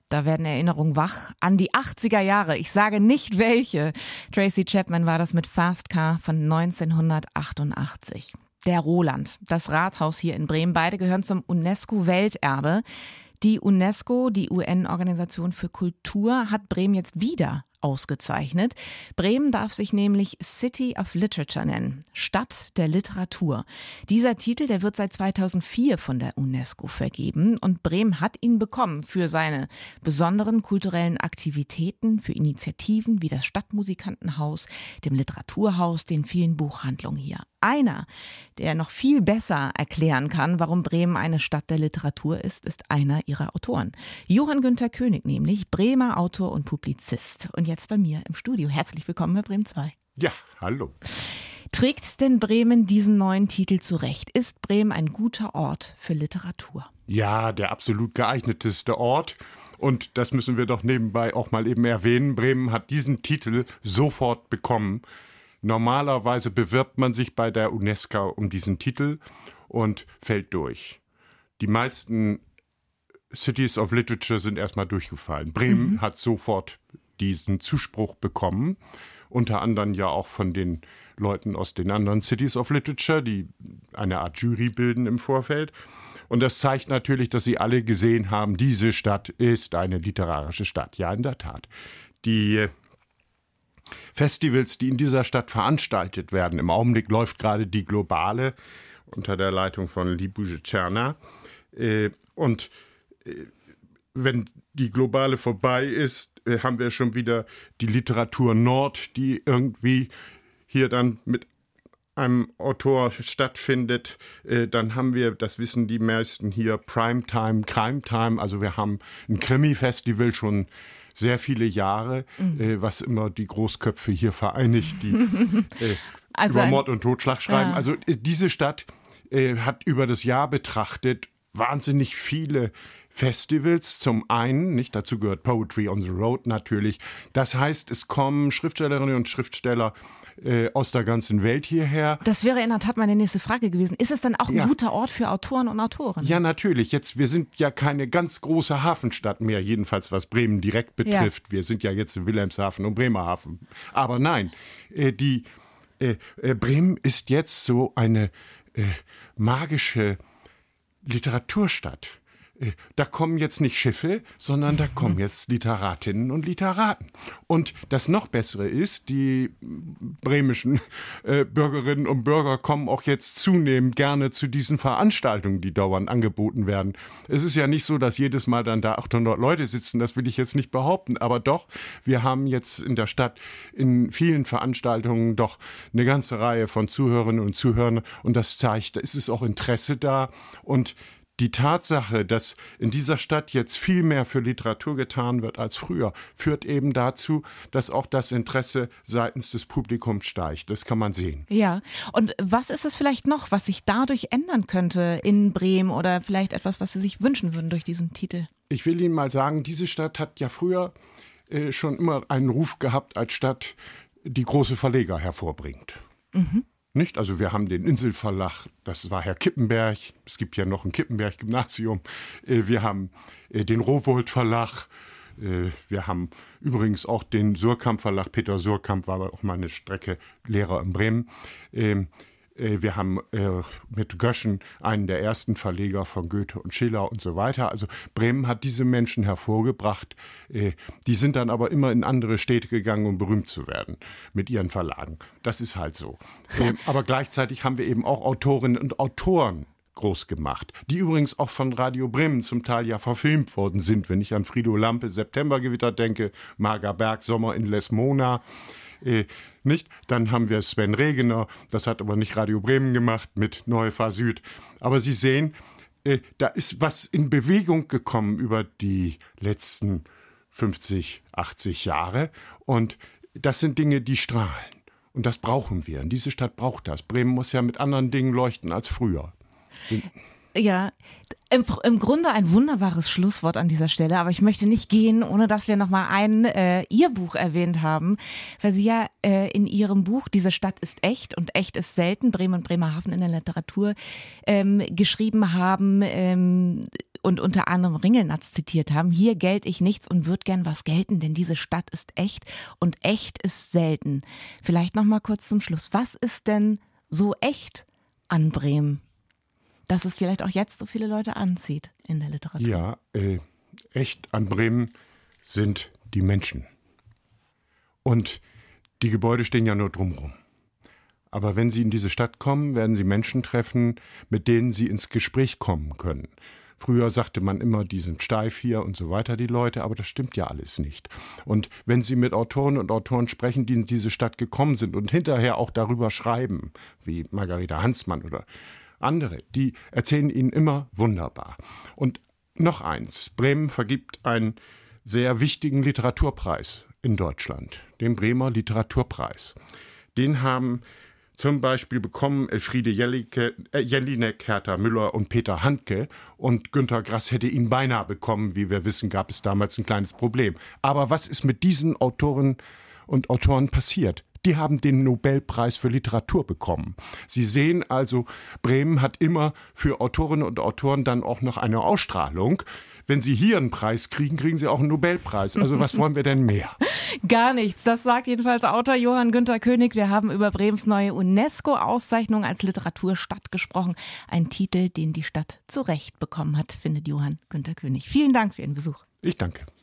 Da werden Erinnerungen wach an die 80er Jahre. Ich sage nicht welche. Tracy Chapman war das mit Fast Car von 1988. Der Roland, das Rathaus hier in Bremen, beide gehören zum UNESCO-Welterbe. Die UNESCO, die UN-Organisation für Kultur, hat Bremen jetzt wieder ausgezeichnet. Bremen darf sich nämlich City of Literature nennen, Stadt der Literatur. Dieser Titel, der wird seit 2004 von der UNESCO vergeben und Bremen hat ihn bekommen für seine besonderen kulturellen Aktivitäten, für Initiativen wie das Stadtmusikantenhaus, dem Literaturhaus, den vielen Buchhandlungen hier. Einer, der noch viel besser erklären kann, warum Bremen eine Stadt der Literatur ist einer ihrer Autoren. Johann Günther König nämlich, Bremer Autor und Publizist. Und jetzt bei mir im Studio. Herzlich willkommen bei Bremen 2. Ja, hallo. Trägt denn Bremen diesen neuen Titel zurecht? Ist Bremen ein guter Ort für Literatur? Ja, der absolut geeigneteste Ort. Und das müssen wir doch nebenbei auch mal eben erwähnen. Bremen hat diesen Titel sofort bekommen. Normalerweise bewirbt man sich bei der UNESCO um diesen Titel und fällt durch. Die meisten Cities of Literature sind erstmal durchgefallen. Bremen hat sofort diesen Zuspruch bekommen, unter anderem ja auch von den Leuten aus den anderen Cities of Literature, die eine Art Jury bilden im Vorfeld. Und das zeigt natürlich, dass sie alle gesehen haben, diese Stadt ist eine literarische Stadt. Ja, in der Tat. Die Festivals, die in dieser Stadt veranstaltet werden. Im Augenblick läuft gerade die Globale unter der Leitung von Libuše Černá. Und wenn die Globale vorbei ist, haben wir schon wieder die Literatur Nord, die irgendwie hier dann mit einem Autor stattfindet. Dann haben wir, das wissen die meisten hier, Primetime, Crimetime. Also wir haben ein Krimi-Festival schon sehr viele Jahre, was immer die Großköpfe hier vereinigt, die über Mord und Totschlag schreiben. Ja. Also diese Stadt hat über das Jahr betrachtet wahnsinnig viele Festivals. Zum einen, nicht dazu gehört Poetry on the Road natürlich. Das heißt, es kommen Schriftstellerinnen und Schriftsteller aus der ganzen Welt hierher. Das wäre in der Tat meine nächste Frage gewesen. Ist es dann auch ein guter Ort für Autoren und Autorinnen? Ja, natürlich. Wir sind ja keine ganz große Hafenstadt mehr, jedenfalls was Bremen direkt betrifft. Ja. Wir sind ja jetzt in Wilhelmshaven und Bremerhaven. Aber nein, Bremen ist jetzt so eine magische Literaturstadt. Da kommen jetzt nicht Schiffe, sondern da kommen jetzt Literatinnen und Literaten. Und das noch Bessere ist, die bremischen Bürgerinnen und Bürger kommen auch jetzt zunehmend gerne zu diesen Veranstaltungen, die dauernd angeboten werden. Es ist ja nicht so, dass jedes Mal dann da 800 Leute sitzen, das will ich jetzt nicht behaupten, aber doch, wir haben jetzt in der Stadt in vielen Veranstaltungen doch eine ganze Reihe von Zuhörerinnen und Zuhörern und das zeigt, da ist es auch Interesse da und die Tatsache, dass in dieser Stadt jetzt viel mehr für Literatur getan wird als früher, führt eben dazu, dass auch das Interesse seitens des Publikums steigt. Das kann man sehen. Ja, und was ist es vielleicht noch, was sich dadurch ändern könnte in Bremen oder vielleicht etwas, was Sie sich wünschen würden durch diesen Titel? Ich will Ihnen mal sagen, diese Stadt hat ja früher schon immer einen Ruf gehabt als Stadt, die große Verleger hervorbringt. Nicht? Also wir haben den Inselverlag, das war Herr Kippenberg, es gibt ja noch ein Kippenberg-Gymnasium, wir haben den Rowohlt Verlag, wir haben übrigens auch den Suhrkamp Verlag, Peter Suhrkamp war auch mal eine Strecke Lehrer in Bremen. Wir haben mit Göschen einen der ersten Verleger von Goethe und Schiller und so weiter. Also Bremen hat diese Menschen hervorgebracht. Die sind dann aber immer in andere Städte gegangen, um berühmt zu werden mit ihren Verlagen. Das ist halt so. Aber gleichzeitig haben wir eben auch Autorinnen und Autoren groß gemacht, die übrigens auch von Radio Bremen zum Teil ja verfilmt worden sind. Wenn ich an Frido Lampe, Septembergewitter denke, Marga Berg, Sommer in Lesmona, nicht? Dann haben wir Sven Regener, das hat aber nicht Radio Bremen gemacht, mit Neue Fahr Süd. Aber Sie sehen, da ist was in Bewegung gekommen über die letzten 50, 80 Jahre. Und das sind Dinge, die strahlen. Und das brauchen wir. Und diese Stadt braucht das. Bremen muss ja mit anderen Dingen leuchten als früher. Ja, im Grunde ein wunderbares Schlusswort an dieser Stelle, aber ich möchte nicht gehen, ohne dass wir nochmal Ihr Buch erwähnt haben, weil Sie ja in Ihrem Buch Diese Stadt ist echt und echt ist selten, Bremen und Bremerhaven in der Literatur, geschrieben haben, und unter anderem Ringelnatz zitiert haben. Hier gelte ich nichts und würd gern was gelten, denn diese Stadt ist echt und echt ist selten. Vielleicht noch mal kurz zum Schluss. Was ist denn so echt an Bremen, dass es vielleicht auch jetzt so viele Leute anzieht in der Literatur? Ja, echt an Bremen sind die Menschen. Und die Gebäude stehen ja nur drumherum. Aber wenn Sie in diese Stadt kommen, werden Sie Menschen treffen, mit denen Sie ins Gespräch kommen können. Früher sagte man immer, die sind steif hier und so weiter, die Leute, aber das stimmt ja alles nicht. Und wenn Sie mit Autoren und Autoren sprechen, die in diese Stadt gekommen sind und hinterher auch darüber schreiben, wie Margareta Hansmann oder andere, die erzählen Ihnen immer wunderbar. Und noch eins, Bremen vergibt einen sehr wichtigen Literaturpreis in Deutschland, den Bremer Literaturpreis. Den haben zum Beispiel bekommen Elfriede Jelinek, Hertha Müller und Peter Handke. Und Günter Grass hätte ihn beinahe bekommen. Wie wir wissen, gab es damals ein kleines Problem. Aber was ist mit diesen Autoren und Autoren passiert? Die haben den Nobelpreis für Literatur bekommen. Sie sehen also, Bremen hat immer für Autorinnen und Autoren dann auch noch eine Ausstrahlung. Wenn Sie hier einen Preis kriegen, kriegen Sie auch einen Nobelpreis. Also was wollen wir denn mehr? Gar nichts. Das sagt jedenfalls Autor Johann Günter König. Wir haben über Bremens neue UNESCO-Auszeichnung als Literaturstadt gesprochen. Ein Titel, den die Stadt zu Recht bekommen hat, findet Johann Günter König. Vielen Dank für Ihren Besuch. Ich danke.